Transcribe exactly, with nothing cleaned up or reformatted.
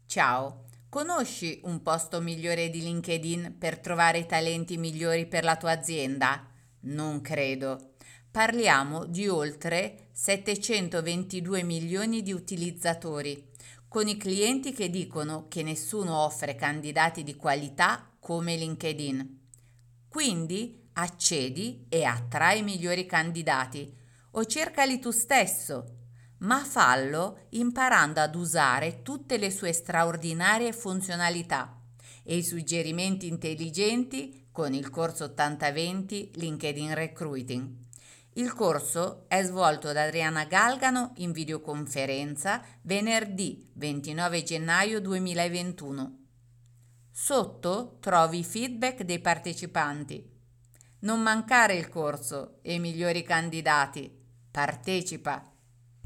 Ciao, conosci un posto migliore di LinkedIn per trovare i talenti migliori per la tua azienda? Non credo. Parliamo di oltre settecentoventidue milioni di utilizzatori, con i clienti che dicono che nessuno offre candidati di qualità come LinkedIn. Quindi accedi e attrai i migliori candidati o cercali tu stesso, ma fallo imparando ad usare tutte le sue straordinarie funzionalità e i suggerimenti intelligenti con il corso ottanta venti LinkedIn Recruiting. Il corso è svolto da Adriana Galgano in videoconferenza venerdì ventinove gennaio duemilaventuno. Sotto trovi i feedback dei partecipanti. Non mancare il corso e i migliori candidati. Partecipa!